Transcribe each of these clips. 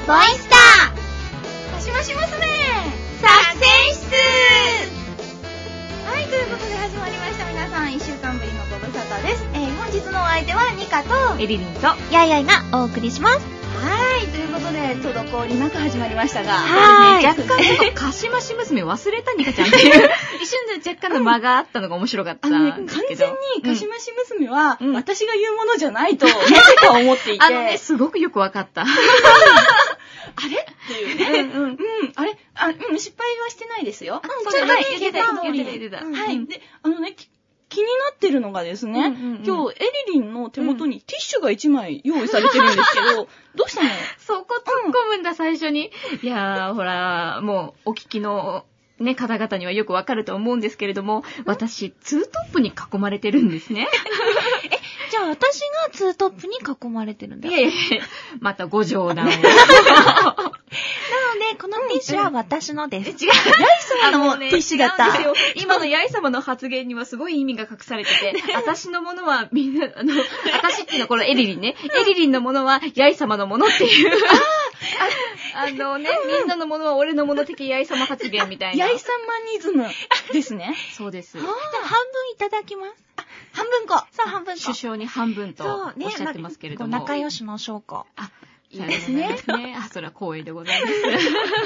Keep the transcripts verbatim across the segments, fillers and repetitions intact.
ボイスターマシマシ娘作戦室。はい、ということで始まりました。皆さんいっしゅうかんぶりのご無沙汰です。えー、本日のお相手はニカとエリリンとやいやいがお送りします。 はい、ということで滞りなく始まりましたが、 はい、若干ちょっとかしまし娘忘れたニカちゃんっていう一瞬で若干の間があったのが面白かったんですけど、 あのね、完全にかしまし娘は、うん、私が言うものじゃないとなぜか思っていて、 あのね、すごくよくわかったあれっていうね、うんうん、うん、あれあ、うん、失敗はしてないですよ。 うん、ちょっとね、言ってた言ってた言ってた、 はい、で、あのね、気になってるのがですね、うんうんうん、今日エリリンの手元にティッシュがいちまい用意されてるんですけど、どうしたの？ そこ突っ込むんだ、最初に。いやー、ほら、もうお聞きのね、方々にはよくわかると思うんですけれども、私、ツートップに囲まれてるんですね。 え、じゃあ私がツートップに囲まれてるんだ。 いやいやまたご冗談を。 なので、このティッシュは私のです。 違う。ヤイ様のティッシュだった。 今のヤイ様の発言にはすごい意味が隠されてて、私のものはみんな、あの、私っていうのはこのエリリンね。エリリンのものはヤイ様のものっていう。ああのね、みんなのものは俺のもの的ヤイ様発言みたいな。 ヤイ様ニズムですね。 そうです。 じゃあ半分いただきます。 半分こ。 そう、半分こ。 首相に半分とおっしゃってますけれども。 ね、仲良しの証拠。 あ、いいですね。あ、それは光栄でございます。 ね、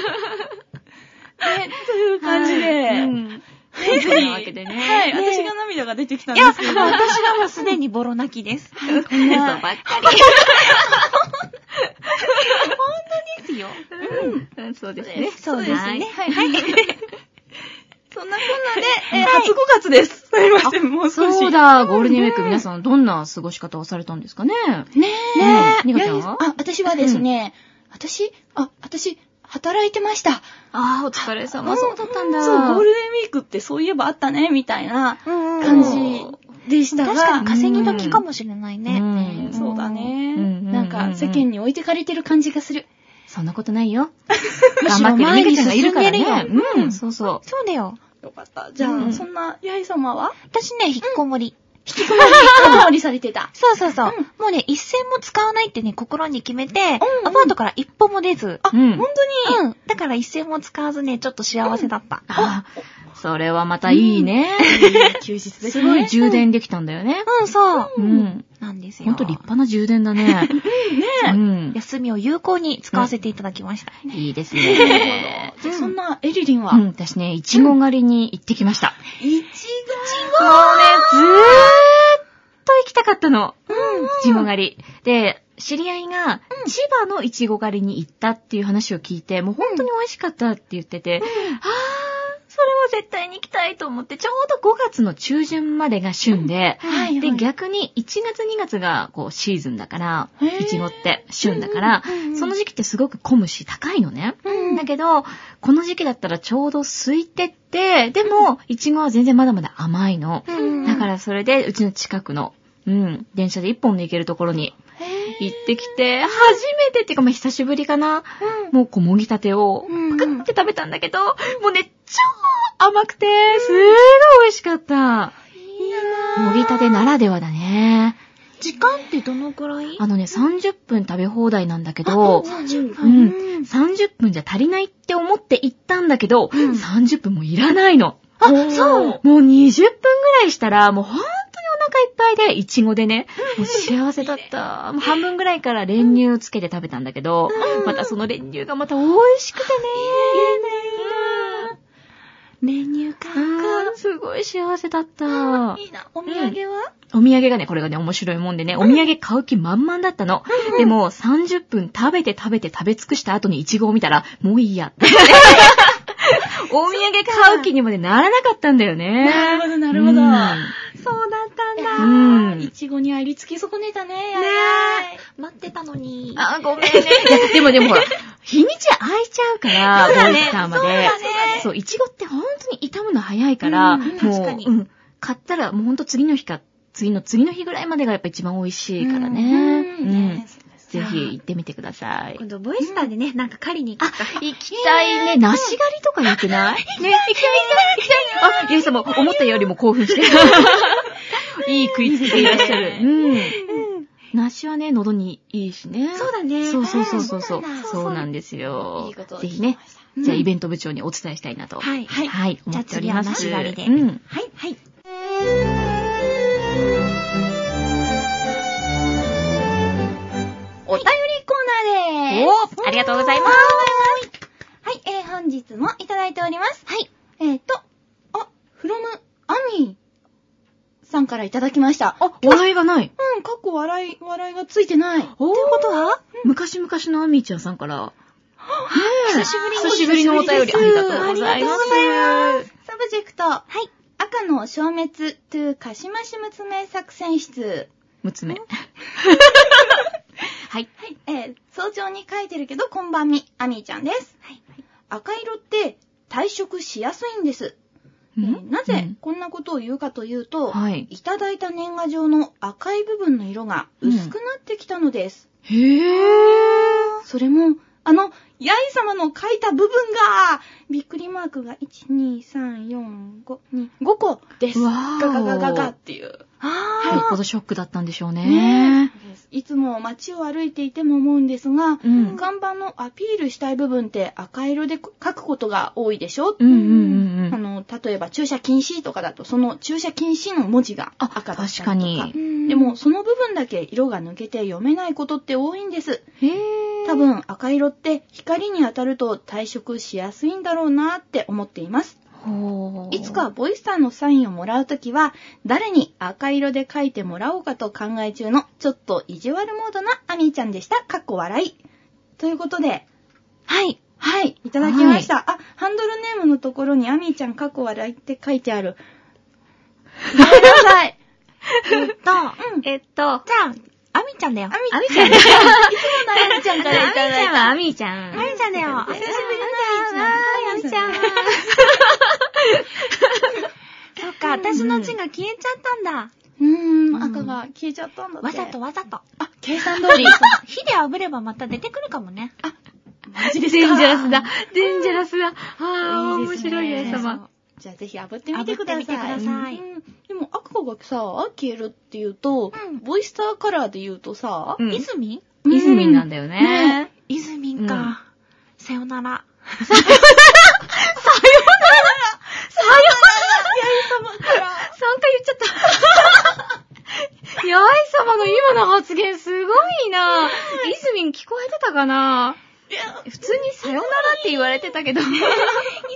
という感じで。 うん。というわけでね。 はい、私が涙が出てきたんですけど。 いや、私がもうすでにボロ泣きです。 こんなばっかり。 本当ですよ。 うん。そうですね。 そうですね。 はい。はい。そんなこんなで、えー、初ごがつです。すみません、もう少し。 そうだ、ゴールデンウィーク皆さんどんな過ごし方をされたんですかね。 ねえ。 ねえ。ニカちゃんは？ あ、私はですね、私、あ、私、働いてました。 ああ、お疲れ様。そうだったんだ。 そう、ゴールデンウィークってそういえばあったね、みたいな感じでしたが。 確かに稼ぎ時かもしれないね。 うん、そうだね。なんか世間に置いてかれてる感じがする。 そんなことないよ。頑張ってるニカちゃんがいるからね。 うん、そうそう。そうだよ。 よかった。じゃあ、うん、そんな、ヤイ様は？ 私ね、引きこもり。 引きこもり、引きこもりされてた。 そうそうそう。うん、もうね、一銭も使わないってね、心に決めて、うんうん、アパートから一歩も出ず。 あ、うん、本当にうん。だから一銭も使わずね、ちょっと幸せだった。うん、 あ、それはまたいいね。 うん、休日ですね。 すごい充電できたんだよね。 うん、そう。 うん。 なんですよ。 ほんと立派な充電だね。ねえ。うん。休みを有効に使わせていただきました。 うん、いいですね。 じゃあそんなエリリンは？ うん、私ね、いちご狩りに行ってきました。 いちご。いちご。 もうね、ずーっと行きたかったの。うん。いちご狩り。で、知り合いが千葉のいちご狩りに行ったっていう話を聞いて、もう本当に美味しかったって言ってて、うん、あー、それは絶対に行きたいと思って、ちょうどごがつの中旬までが旬で、うんはいはい、で、逆にいちがつにがつがこうシーズンだから、いちごって旬だから、その時期ってすごく混むし高いのね。うん、だけど、この時期だったらちょうど空いてって、でも、いちごは全然まだまだ甘いの。うん、だからそれで、うちの近くの、うん、電車で一本で行けるところに行ってきて、初めてっていうか、まあ、久しぶりかな。うん、もう小麦たてをパクって食べたんだけど、うん、もうね、超甘くて、すごい美味しかった。いいなぁ。麦たてならではだね。 時間ってどのくらい？ あのね、さんじゅっぷん食べ放題なんだけど、さんじゅっぷん、うん、さんじゅっぷんじゃ足りないって思って行ったんだけど、うん、さんじゅっぷんもいらないの。 あ、そう。 もうにじゅっぷんぐらいしたら、もうほんとにお腹いっぱいで、いちごでね、もう幸せだった。もう半分ぐらいから練乳つけて食べたんだけど、うん、またその練乳がまた美味しくてね。 練乳か。 すごい幸せだった。 いいな。お土産は、 うん、お土産がね、これがね、面白いもんでね、お土産買う気満々だったの。うん、でも、さんじゅっぷん食べて食べて食べ尽くした後にイチゴを見たら、もういいやって。お土産買う気にまでならなかったんだよね。 なるほど、なるほど。うん、 そうだったんだ。 うん。いちごにありつき損ねたね。ねえ。待ってたのに。 あ、ごめんね。いや、でもでもほら、日にち空いちゃうから、 そうだね、 ボイスターまで。そうだね。そう、いちごって本当に傷むの早いから、 うん、もう、確かに。 うん。買ったらもうほんと次の日か、次の次の日ぐらいまでがやっぱ一番美味しいからね。うん。うん、ぜひ行ってみてください。 今度ボイスターでね、なんか狩りに行くか。 あ、行きたいね。梨狩りとか良くない？ね、行きたい行きたい行きたい。あ、ゆいさんも思ったよりも興奮してる。いい食いつきでいらっしゃる。うん。 梨はね、喉にいいしね。 そうだね。 そうそうそうそうそう。 うんそうなんですよ。 いいことをぜひね、 うんじゃあイベント部長にお伝えしたいなと。 はい。 はい。 はい、思っております。 じゃあ次は梨狩りでうん。 はい。はい。 お便りコーナーでーす。 おありがとうございます。 はい、えー、本日もいただいております。 はい。 えーと、あ、フロムアミーさんからいただきました。 あ、笑いがない。 うん、かっこ笑い、笑いがついてない。 おー。 ということは昔々のアミーちゃんさんから。ねえ久しぶりに久しぶりのお便りありがとうございます。 ありがとうございます。 サブジェクト。はい。赤の消滅 to かしまし娘作戦室。 むつめ。はい。 はい。えー、早朝に書いてるけど、こんばんみ、アミーちゃんです。はい。赤色って退色しやすいんです。えーなぜこんなことを言うかというと、 はいいただいた年賀状の赤い部分の色が薄くなってきたのです。 へぇー。 それも、あの、ヤイ様の書いた部分が、びっくりマークがいち、に、さん、よん、ご、に、ごこです。 わーおガガガガガっていう。 よっあぽどショックだったんでしょうね。 ねえいつも街を歩いていても思うんですが、 うん看板のアピールしたい部分って赤色で書くことが多いでしょ、 うんうんうんうん。 あの、例えば駐車禁止とかだと、その駐車禁止の文字が赤だったりとか。 確かにー。 でも、その部分だけ色が抜けて読めないことって多いんです。 へぇー。 多分赤色って光に当たると退色しやすいんだろうなって思っています。 ほー。 いつかボイスターのサインをもらうときは、誰に赤色で書いてもらおうかと考え中のちょっと意地悪モードなアミーちゃんでした。かっこ笑い。ということで、 はい。 はい、いただきました。あ、ハンドルネームのところにアミーちゃんかっこ笑いって書いてある。ごめんなさい。 えっと、 うんえっと、 じゃあ、アミちゃんだよ。 アミアミちゃん。 いつものアミちゃんからいただいた。 アミちゃんはアミちゃん。 アミちゃんだよ。 久しぶりのアミちゃん。 そっか、私の字が消えちゃったんだ。 うーん、 うん赤が消えちゃったんだって。 わざとわざと。 あ、計算通り。 火で炙ればまた出てくるかもね。 マジですか。 デンジャラスだ。デンジャラスだ。ああ、面いいですね白いね、様。 じゃあぜひ炙ってみてください。 炙ってみてくださいうんでも赤がさ、消えるっていうと、 うんボイスターカラーで言うとさ、 うんイズミンイズミンなんだよね。 イズミンうんか。さよなら。 様からさんかい言っちゃった。ヤイ様の今の発言すごいな。イズミン聞こえてたかな。普通にさよならって言われてたけど。イズミンカムバ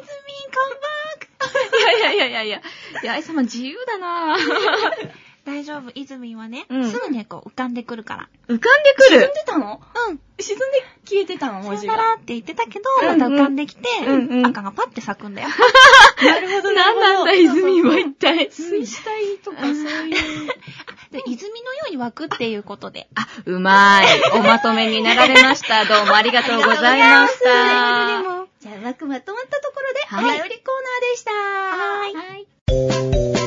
ック。いやいやいやいやいや。ヤイ様自由だな。 大丈夫、イズミンはね、 うんすぐね、こう浮かんでくるから。 浮かんでく沈んる。 でたのうん。 沈んで消えてたの文字が。 さよならって言ってたけど、 うんうんまた浮かんできて、 うんうん赤がパッて咲くんだよ。 なるほど、 なんなんだ、イズミンは一体。 水死体とかそういう。 で、泉のように湧くっていうことで。 あ、うまい。おまとめになられました。どうもありがとうございました。 じゃあ、うまくまとまったところで、 はいお便りコーナーでした。 はーいはい。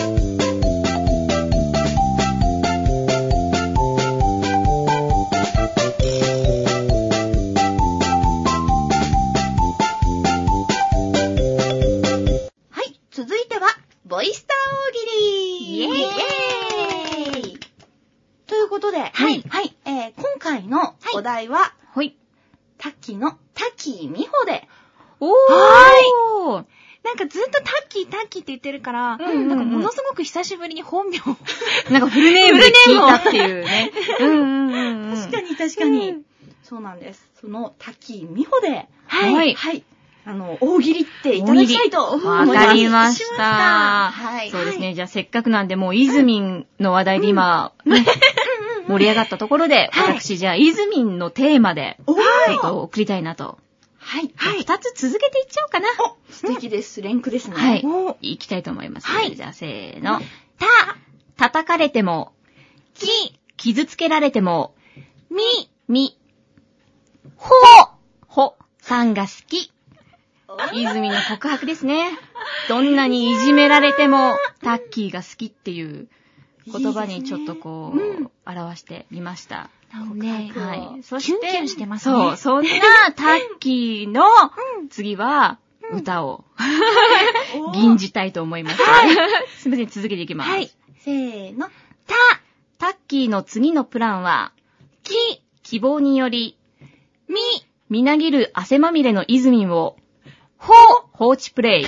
はい、続いては、ボイスター大喜利イエーイイエーイということで、 はいはい、えー、今回のお題は、 ほい。 タッキーのタッキーミホで、 おー。 はなんかずっとタッキータッキーって言ってるから、 うんうんうんなんかものすごく久しぶりに本名。 なんかフルネームで聞いたっていうね。うんうんうんうん。 確かに確かに、 うんそうなんです。そのタッキーミホで、 はいはいはい、あの、大喜利っていただきたいと思います。 わかりました。 はい。 そうですね。じゃあせっかくなんで、もうイズミンの話題で今、ね盛り上がったところで、 はい私じゃあイズミンのテーマで、 おーちょっと送りたいなと。 はい。 はい。二つ続けていっちゃおうかな。 お、素敵です。連句ですね。 はいお。 いきたいと思います。 はいじゃあせーの。 た、 叩かれても、 き、 傷つけられても、 み、 み、ほ、ほ、さんが好き。イズミンの告白ですね。どんなにいじめられても、タッキーが好きっていう言葉にちょっとこう、 いいですね表してみました。 ね告白はい。そして、 キュンキュンしてますねそう、そんなタッキーの次は、歌をおー吟じたいと思います。すみません、続けていきます。 はい。 せーの。 た、 タッキーの次のプランは、き、希望により、み、みなぎる汗まみれのイズミンを、ほ、放置プレイ。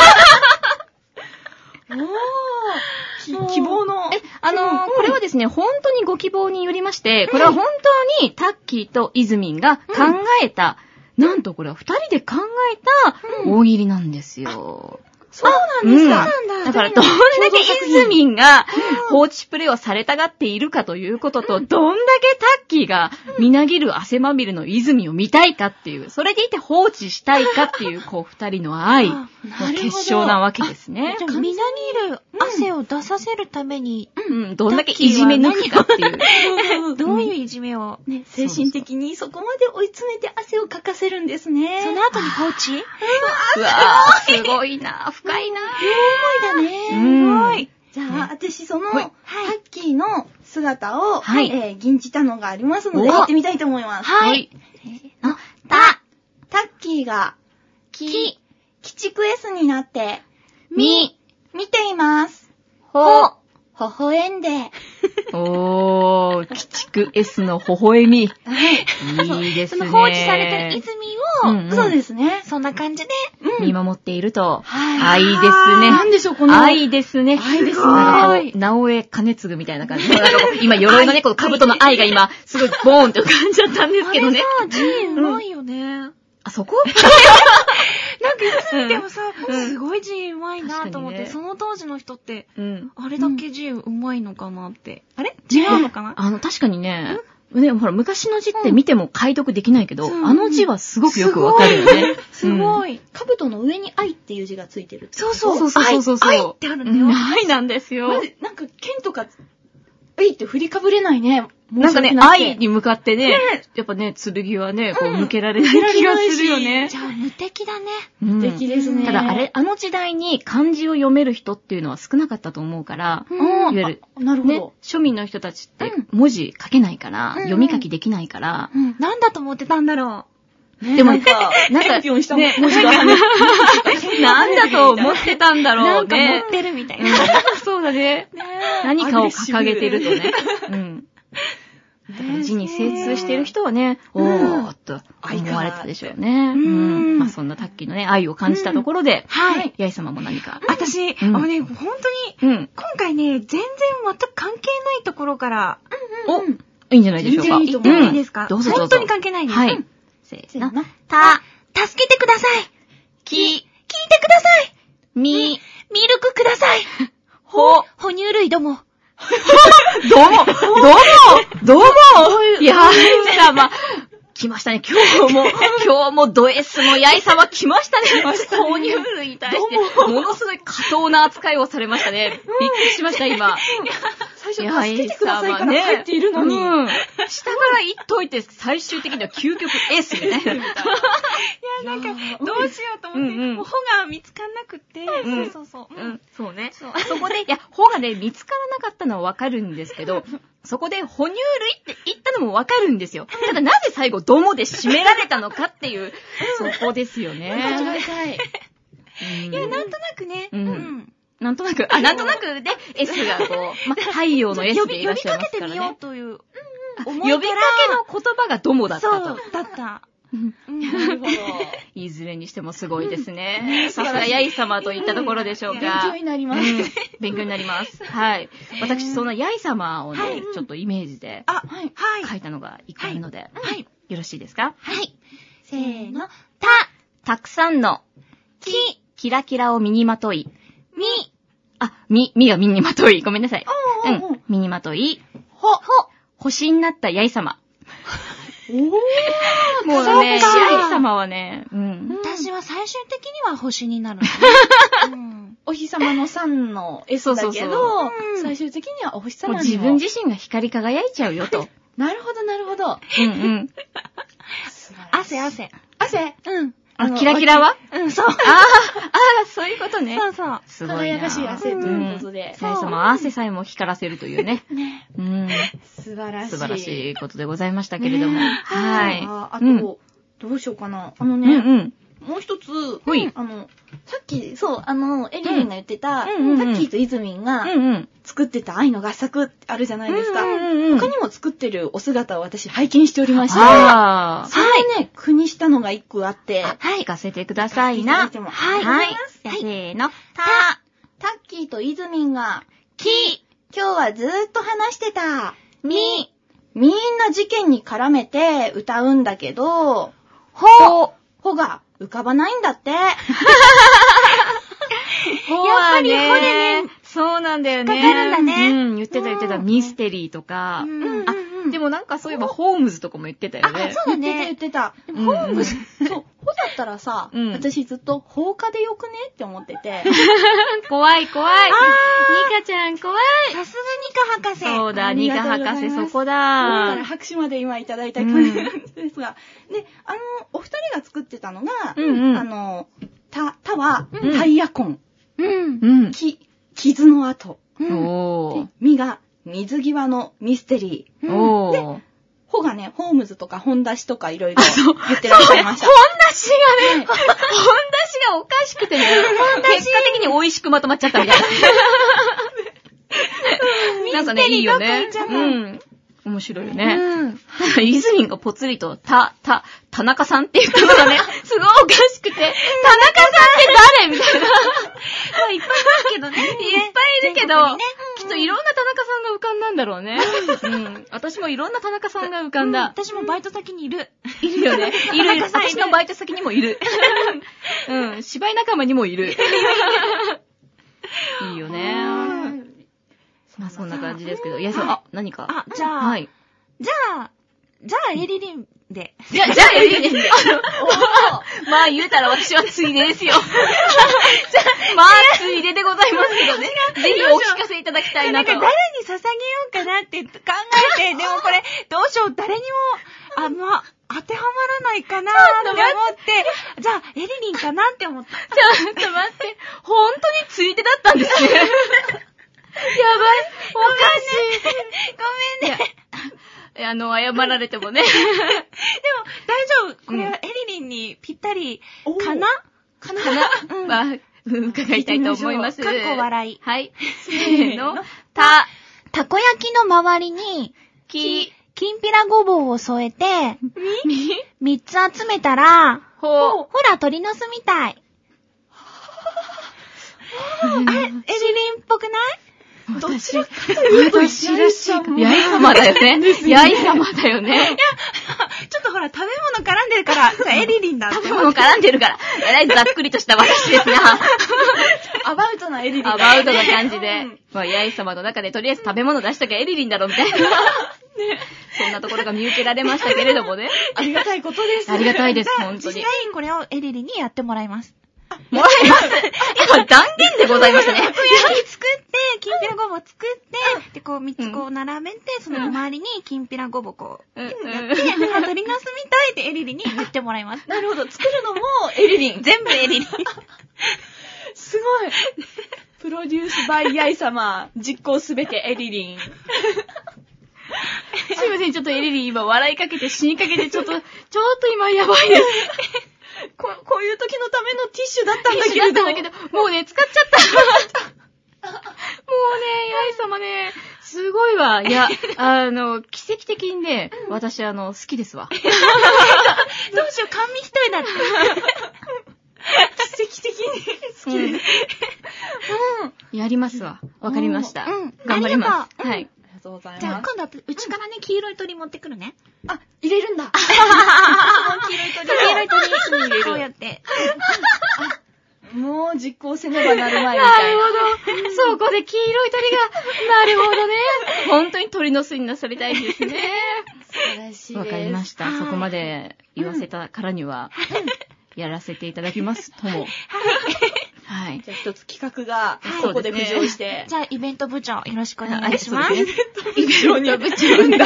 おー。希望の。 え、あのーうんうん、これはですね、本当にご希望によりまして、これは本当にタッキーとイズミンが考えた、うん、なんとこれは二人で考えた大喜利なんですよ。 うんそうなんですか。 うん、だからどんだけイズミンが放置プレイをされたがっているかということと、どんだけタッキーがみなぎる汗まみれのイズミンを見たいかっていう、それでいて放置したいかっていう、こう二人の愛の結晶なわけですね。 じゃあみなぎる汗を出させるために、 うん、どんだけいじめ抜くかっていう。 どういういじめを、 ね、精神的にそこまで追い詰めて汗をかかせるんですね。 その後に放置？ うわー、すごいな、深いな。 いい思いだね。 すごい。 じゃあ、ね、私その、はい、タッキーの姿を、 はい、 えー、吟じたのがありますので、やってみたいと思います。 はい。 せーの、た、タッキーが、き、鬼畜 S になって、み、見ています。ほ、微笑んで。 おー、鬼畜 S の微笑み。はい。いいですね。 その放置されてるイズミを、 うんうん、そうですね。 そんな感じで、 うん、見守っていると。 はい。 愛ですね。 なんでしょう、この。 愛ですね。 愛ですね。 なんか、直江兼次みたいな感じ。今、鎧のね、この兜の愛が今、すごいボーンって浮かんじゃったんですけどね。 あれさ、ジーンうまいよね。うん、 あ、そこなんかいつ見てもさ、うん、すごいジーンうまいなと思って、ね、その当時の人って、うん、あれだけジーンうまいのかなって。 うん、あれ違うのかな、 あの、確かにね、ね、ほら、昔の字って見ても解読できないけど、うん、あの字はすごくよくわかるよね。 すごい。 兜の上に愛っていう字がついてる。 そうそうそうそうそうそう。 愛ってあるんだよ。 愛なんですよ。 なんか、剣とか、愛って振りかぶれないね。 なんかね、愛に向かってね、やっぱね、剣はね、こう向けられない気がするよね。 じゃあ、無敵だね。 無敵ですね。 ただ、あれ、あの時代に漢字を読める人っていうのは少なかったと思うから、いわゆる、 なるほど。 庶民の人たちって文字書けないから、読み書きできないから、 なんだと思ってたんだろう。でも、なんか、なんか、文字がなんだと思ってたんだろうね。 なんか持ってるみたいな。 そうだね。何かを掲げてるとね。うん。だから字に精通してる人はね、おーっと思われたでしょうね。うん。まあそんなタッキーのね、愛を感じたところで、はい。ヤイ様も何か。 私、あのね、本当に、今回ね、全然全く関係ないところから、 お、いいんじゃないでしょうか。 言ってもいいですか？ どうぞどうぞ。 本当に関係ないです。 はい。せーの。 た、助けてください。き、聞いてください。み、ミルクください。ほ、哺乳類ども。 どうもどうもどうもいやー様来ましたね。今日も、今日もド S のヤイ様来ましたね。哺乳類に対して、ものすごい過当な扱いをされましたね。びっくりしました、今。 最初、助けてくださいから入っているのに。うん、 下から言っといて、最終的には究極 S みたいな。いや、 なんか、どうしようと思って、うんうん、もう、穂が見つかんなくって、うん、そうそうそう。うん、 そうね。そう。そこで、いや、穂がね、見つからなかったのはわかるんですけど、そこで哺乳類って言ったのもわかるんですよ。ただなぜ最後ドモで締められたのかっていう、そこですよね。 間違いたい。 いや、なんとなくね。 うん。なんとなく、あ、なんとなくで S がこう、ま、太陽の S でいらっしゃいますからね。 呼びかけてみようという思いから。呼びかけの言葉がドモだったと。 そう、だった。 なるほど。 いずれにしてもすごいですね。さすがヤイ様といったところでしょうか。 勉強になります。 勉強になります。はい。私、そのヤイ様をね、ちょっとイメージで書いたのが一個あるので、はい。よろしいですか？ はい。せーの。 た、たくさんの、き、キラキラを身にまとい、み、あ、み、みが身にまとい。ごめんなさい。うん。身にまとい、ほ、ほ、星になったヤイ様。 おー、 もうね、ヤイ様はね、うん。 私は最終的には星になるのね。 うん、お日様のさんの S だけど、最終的にはお星様にも。 自分自身が光り輝いちゃうよと。 なるほど、なるほど。 うんうん。 汗、汗。 汗うん。 あ、キラキラはうん、そう。ああ、 ああ、そういうことね。 そうそう。 すごいな。 輝かしい汗ということで。 ヤイ様、汗さえも光らせるというね。 ね。 うん。 素晴らしい。 素晴らしいことでございましたけれども。はい。 あと、どうしようかな。あのね、もう一つ、あの、さっき、そう、あの、エリリンが言ってた、タッキーとイズミンが、 作ってた愛の合作ってあるじゃないですか。 うんうんうん、 他にも作ってるお姿を私拝見しておりまして、 あそれをね、句にしたのが一個あって、 はい、聞かせてくださいな。 はい。 はい。せーの。た、 タッキーとイズミンが、 き、 今日はずーっと話してた。 み、 みんな事件に絡めて歌うんだけど、 ほ、 ほが浮かばないんだって。 やっぱりほでね、そうなんだよね。 かかるんだね。 うん、言ってた言ってた。ミステリーとか。 うん、 あ、でもなんかそういえばホームズとかも言ってたよね。 あ、そうだね。言ってた言ってた。ホームズ、そう、ほだったらさ、 うん、 私ずっと放火でよくねって思ってて。 怖い怖い。ニカちゃん怖い。 さすがニカ博士。 そうだ、ニカ博士そこだ。 だから拍手まで今いただいた感じなんですが。うん、で、あの、お二人が作ってたのが、 うんうん、 あの、た、たは、タイヤ痕。 うん。うん。 き、傷の跡。 うん、おー。 で、みが、水際のミステリー。 おー。 で、ほがね、ホームズとか本出しとかいろいろ言ってらっしゃいました。 本出しがね、本出しがおかしくてね、結果的に美味しくまとまっちゃったみたいな。なんかね、いいよね。うん。面白いよね。うん。イズミンがぽつりと、た、た、田中さんって言ったのがね、すごいおかしくて、田中さんって誰みたいな。 まあ、いっぱいいるけどね。 いっぱいいるけど、ね、きっといろんな田中さんが浮かんだんだろうね。うん。私もいろんな田中さんが浮かんだ。うん、 私もバイト先にいる。 いるよね。いるいる。私のバイト先にもいる。うん。芝居仲間にもいる。いいよね。まあそんな感じですけど。いや、そう、あ、何か。 あ、じゃあ、はい。じゃあ、じゃあ、エリリンで。 じゃあ、じゃあ、エリリンで。まあ言うたら私はついでですよ。じゃあ、まあついででございますけどね。ぜひお聞かせいただきたいなと。 なんか誰に捧げようかなって考えて、でもこれ、どうしよう、誰にも、あ、まあ、当てはまらないかなって思って、じゃあ、エリリンかなって思った。 ちょっと待って、本当についでだったんですね。やばい。おかしい。 ごめんね。 いや、あの、謝られてもね。でも、 大丈夫。これはエリリンにぴったりかな、 かなかな、うん、まあ、伺いたいと思います。 かっこ笑い。 はい。せーの。た、 たこ焼きの周りに、 き、 きんぴらごぼうを添えて、 み、 みっつ集めたら、 ほ、 ほら、鳥の巣みたい。あれ、エリリンっぽくない？ どちらかというと、 私らしい。ヤイ様だよね。ヤイ様だよね。いや、 ちょっとほら、食べ物絡んでるから、エリリンだって。 食べ物絡んでるから。えらいざっくりとした私ですな。 アバウトなエリリン。 アバウトな感じで。まあ、ヤイ様の中でとりあえず食べ物出しときゃエリリンだろ、みたいな。そんなところが見受けられましたけれどもね。 ありがたいことです。 ありがたいです、本当に。 実際これをエリリンにやってもらいます。 もらいます。今、断言でございましたね。 たこ焼き作って、きんぴらごぼう作って、で、こうみっつこう並べて、その周りにきんぴらごぼうこう、やって、あ、鳥の巣みたいってエリリンに言ってもらいます。 なるほど。作るのもエリリン。 全部エリリン。 すごい。プロデュースバイヤイ様、実行すべてエリリン。 すいません、ちょっとエリリン今笑いかけて死にかけて、ちょっと、ちょっと今やばいです。 こ, こういう時のためのティッシュだったんだけど。 ティッシュだったんだけど、もうね、使っちゃった。もうね、ヤイ様ね、すごいわ。いや、あの、奇跡的にね、私、あの、好きですわ。 どうしよう、甘味一重だって。 奇跡的に好きです。 うん。やりますわ。わかりました。 うん。 頑張ります。 はい。 ありがとうございます。 じゃあ、今度はうちからね、黄色い鳥持ってくるね。 あ、入れるんだ。 黄色い鳥。黄色い鳥に入れる。こうやって。 もう実行せねばなるまいみたいな。 なるほど。そこで黄色い鳥が、なるほどね。本当に鳥の巣になされたいですね。 素晴らしいです。 わかりました。そこまで言わせたからには、やらせていただきますとも。はい。はい。 じゃあ一つ企画が、ここで浮上して。 じゃあイベント部長よろしくお願いします。 イベント部長に。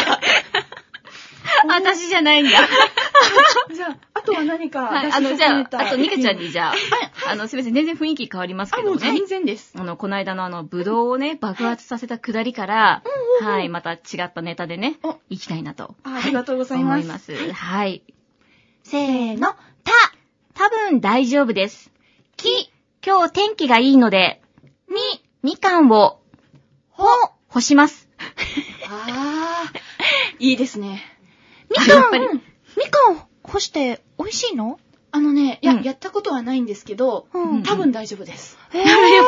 私じゃないんだ。 じゃあ、あとは何か、 はい、あの、じゃあ、あと、ニカちゃんにじゃあ、あの、すみません、全然雰囲気変わりますけどもね。 あ、もう全然です。 あの、この間のあの、ぶどうをね、爆発させたくだりから、はい、また違ったネタでね、行きたいなと。 ありがとうございます。 思います。はい。 せーの、た、 多分大丈夫です。き、今日天気がいいので、み、みかんを、 ほ、干します。 あー、いいですね。 みかん、みかん干して美味しいの？ あのね、いや、 うんやったことはないんですけど、 うん、 多分大丈夫です。 えー、 やっぱり。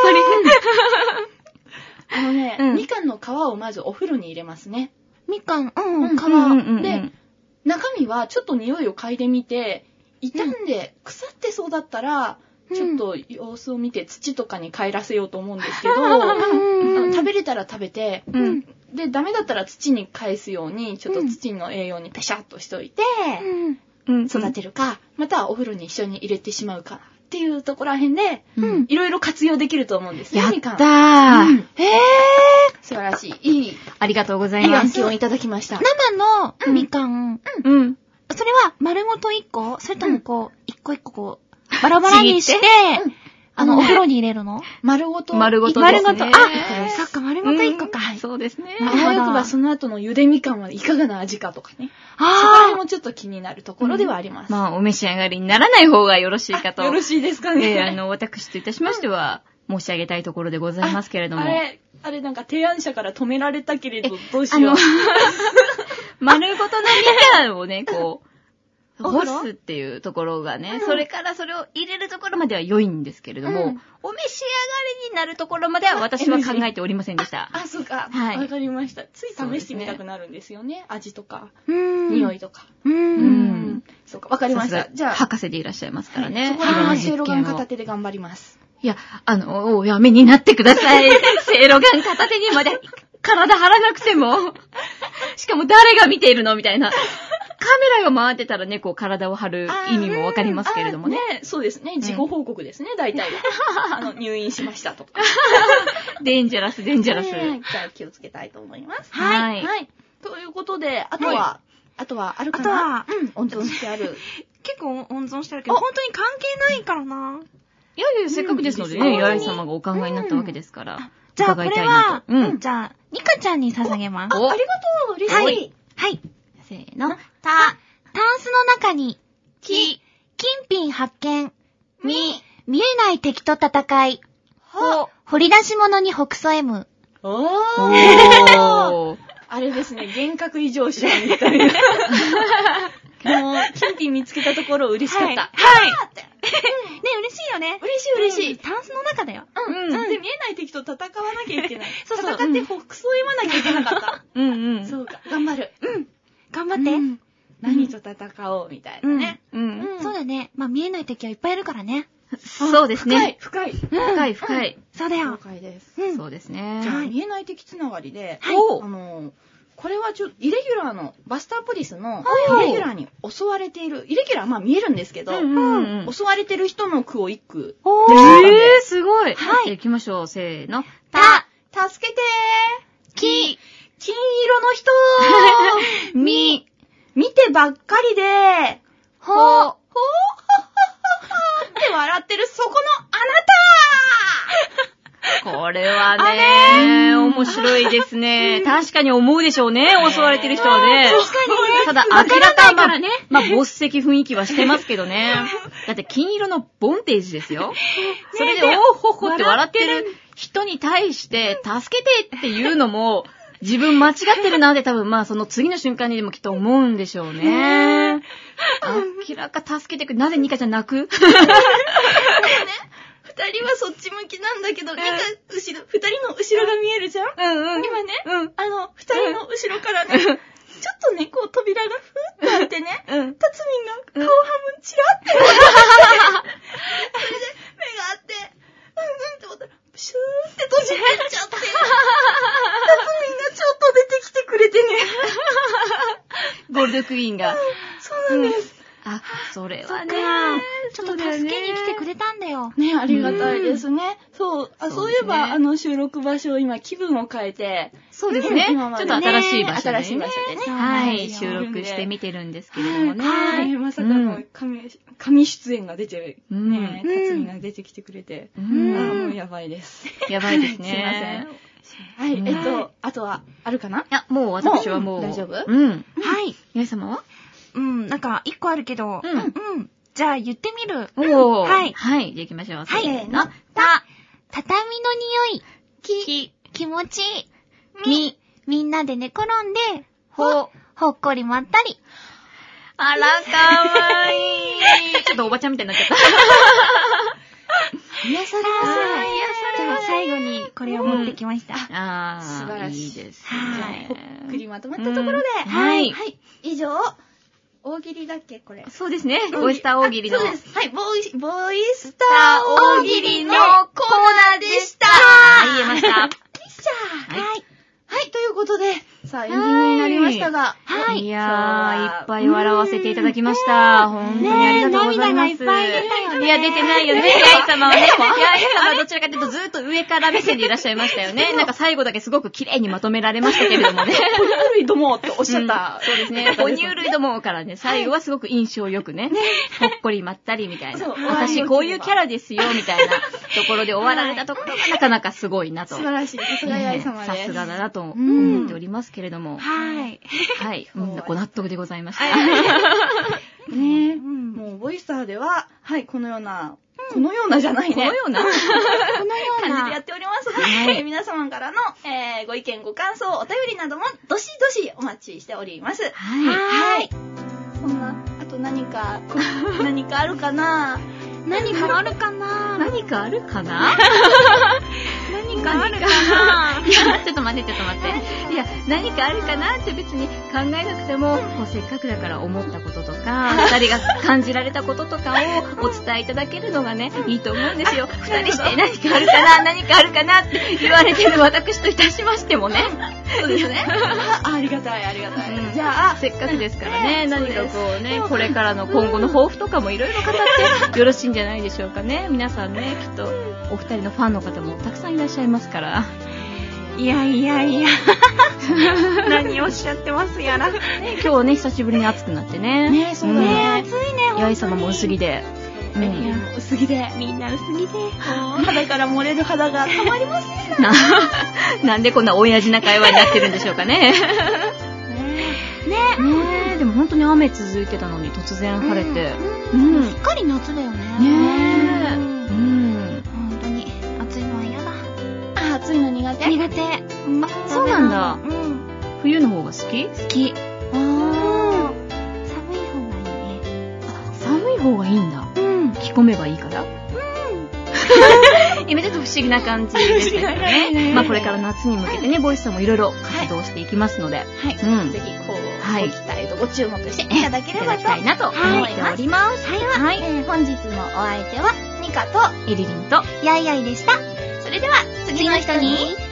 あのね、 うんみかんの皮をまずお風呂に入れますね。 みかん、う、 うんん皮。 うんうんうんで、中身はちょっと匂いを嗅いでみて、傷んで腐ってそうだったら、 うんちょっと様子を見て土とかに帰らせようと思うんですけど、あうんの食べれたら食べて、 うん。 で、ダメだったら土に返すように、ちょっと土の栄養にペシャッとしといて、 うん。 うん。 育てるか、またはお風呂に一緒に入れてしまうかっていうところらへんで、 うん。 いろいろ活用できると思うんですね、 やっみかん。 たー。 うんえー、 素晴らしい。いい、 ありがとうございいいます。 案件をいただきました。 生のみかん、 うん。 それは丸ごと一個？それともこう、一個一個こう、バラバラにして、 うんあの、お風呂に入れるの？ 丸ごと。 丸ごと丸ごと。 ですねあ、そっか、丸ごと一個か。 そうですね。 なるほどあわよくばその後の茹でみかんはいかがな味かとかね。そこらあ辺もちょっと気になるところではあります。 まあ、お召し上がりにならない方がよろしいかと。 よろしいですかね。 えーあの、私といたしましては、申し上げたいところでございますけれども。 あれ、あれなんか提案者から止められたけれど、どうしあのよう。、 丸ごとのみかんをね、こう、干お風呂すっていうところがね、それからそれを入れるところまでは良いんですけれども、 うんお召し上がりになるところまでは私は考えておりませんでした。 あ、そうか。 はいわかりました。ついそうですね試してみたくなるんですよね。味とか、 ー。うん。 匂いとか。 う。 うんん。 そうか、わかりました。 さすがじゃあ、 博士でいらっしゃいますからね。 そこら辺はいろんな実せいろがん験を片手で頑張ります。 いや、あの、おやめになってください。せいろがん片手にまで体張らなくても。しかも誰が見ているのみたいな。カメラが回ってたらね、こう体を張る意味もわかりますけれどもね。 あね、そうですね。自己報告ですね、大体は。あの、入院しましたとか。 デンジャラス、デンジャラス。 ねじゃあ気をつけたいと思います。 はいはい。ということで、あとは、 はあとはあるかなあとはうん、温存してある。 結構温存してるけど、 あ本当に関係ないからな。 いやいや、せっかくですのでうんね、八重様がお考えになったわけですから。 じゃあこれ伺いたいなは、 と。うん。 じゃあ、ニカちゃんに捧げます。 あ、ありがとう嬉しい。 はい。はい。 せーの。 た、タンスの中に、き、金品発見。み、見えない敵と戦い。ほ、掘り出し物にほくそ M。 おおー。 ー。 あれですね、幻覚異常者みたいな。もう、金品見つけたところ嬉しかった。 はい。はい。ね、嬉しいよね。 嬉しい嬉しい。 タンスの中だよ。 うん、 うんうん。で、見えない敵と戦わなきゃいけない。 そうそう戦ってほくそ読まなきゃいけなかった。 うんうん。 そうか、頑張る。うん。 頑張って。 うん何と戦おうみたいなね。 うん。 うんそうだね。まあ、見えない敵はいっぱいいるからね。 そうですね。 深い、深い。 深い深い。 了そうだよ。 解です。 うん。 そうですね。 じゃあ、 はい見えない敵つながりで、 はいおあの、これはちょっと、イレギュラーの、バスターポリスの、 はいはいイレギュラーに襲われている、イレギュラーまあ見えるんですけど、 うんうんうん。 襲われてる人の句を一句。 おえー。 ー、すごい。 はいじゃあ行きましょう。せーの。 た、 助けてーき、 金色の人み、 見てばっかりで、 ほ、 ほーって笑ってるそこのあこれはね、面白いですね。確かに思うでしょうね、襲われてる人はね。 確かにね。 ただ、明らかまあ、まあ、ボス的雰囲気はしてますけどね。だって、金色のボンテージですよ。それで、おーほほって笑ってる人に対して、助けてっていうのも、自分間違ってるなって多分、まあ、その次の瞬間にでもきっと思うんでしょうね。明らか助けてくれ、なぜニカちゃん泣く二人はそっち向きなんだけど、ニカ、後ろ、二人の後ろが見えるじゃんうんうん。 今ね、 うん。 あの、二人の後ろからね、ちょっとね、こう扉がふーってあってね、 うん。 タツミンが顔半分チラって思ってそれで、目があって、うんうんって思ったら、シューって閉じてっちゃって、タツミンがちょっと出てきてくれてね。 ゴールドクイーンが。 そうなんです。 あ、それはね。 ちょっと助けに来てくれたんだよ。 ね、ありがたいですね。そう、あ、 そそうういえですねば、あの、収録場所を今気分を変えて、 そうですね。ち今までょっと新しい場所でね。 新しい場所でね。 はい。収録してみてるんですけれどもね。 はい。まさかの神、神出演が出て、 うんね、 うん辰巳が出てきてくれて、 うあん。 もうやばいです。 やばいですすいませんね。 はい、 うんえっと、あとは、あるかないや、もう私はもう。 もう大丈夫うん。 はい。 皆様はうん、なんか、一個あるけど。 うんうん。じゃあ、言ってみる。 おー。 はいはい。じゃあ行きましょう。 はいせーの。 た、畳の匂い。 き、 気持ちいい。 み、みんなで寝転んで、ほ、ほっこりまったり。 あら、かわいい。ちょっとおばちゃんみたいになっちゃった。 癒されますね。 じゃあ最後にこれを持ってきました。 あ素晴らしい。 いいですはいじゃあほっくりまとまったところで、 うんはいはい。以上、大喜利だっけこれ。 そうですね。ボイスター大喜利の。 あそうです。はい。ボイ、ボイスター大喜利のコーナーでした。 はい、言えました。 よっしゃー。はい。はい、ということで、さあ、エンディングになりましたが、 はい。いやー、いっぱい笑わせていただきました。本当にありがとうございます。 ねえ涙がいっぱい出たよねいや、出てないよね。八重様はね。八重様はどちらかというとずっと上から目線でいらっしゃいましたよね。なんか最後だけすごく綺麗にまとめられましたけれどもね。 哺乳類どもっておっしゃった。 そうですね。哺乳類どもからね、最後はすごく印象よくね、ほっこりまったりみたいな。 そう私こういうキャラですよ、みたいなところで終わられたところがなかなかすごいなと。 素晴らしい。さすが八重様です。 さすがだなと思っておりますけれども。 はい。 はい。うん、ご納得でございました。 ねえ、もう、ボイスターでは、はい、このような、このようなじゃないね。 このようなこのような感じでやっておりますが、 はいえー皆様からの、えーご意見、ご感想、お便りなども、どしどしお待ちしております。 はい。 はい。そんな、あと何か、こ何かあるかな何かあるかな何かあるかな何かあるかないや、ちょっと待って、ちょっと待って。いや、何かあるかなって別に考えなくても、こうせっかくだから思ったこととか、二人が感じられたこととかをお伝えいただけるのがね、いいと思うんですよ。二人して何かあるかな、何かあるかなって言われてる私といたしましてもね。 そうですね。あありがたい、ありがたい。 うんじゃあ、 せっかくですからね、 ね何かこうね、これからの今後の抱負とかもいろいろ語ってよろしいんじゃないでしょうかね。皆さんね、きっとお二人のファンの方もたくさんいらっしゃいますから。 いやいやいや。何をおっしゃってますやら。 ね、今日ね、久しぶりに暑くなってね。 ねそうだねね暑いね、 八重様も薄着で。うんいや薄着で、 みんな薄着で。 肌から漏れる肌がたまりません。 な、なんでこんな親父な会話になってるんでしょうかね。 ね。 ねえ、でも本当に雨続いてたのに突然晴れて。うん。 すっかり夏だよね。 ねえ。 ううんん。 本当に暑いのは嫌だ。 あ、暑いの苦手苦手。 あ、そうなんだ。 うん。 冬の方が好き？ 好き。 ああ。 寒い方がいいね。 寒い方がいいんだ。 うん。 着込めばいいから。今ちょっと不思議な感じですけどね。まあこれから夏に向けてね、ボイスさんもいろいろ活動していきますので。 はい。 うんぜひ、こう、 はいご期待とご注目していただければといただきたいなと思っております。 はい。えー本日のお相手は、ニカと、 エリリンと、 やいやいでした。 それでは、次の人に、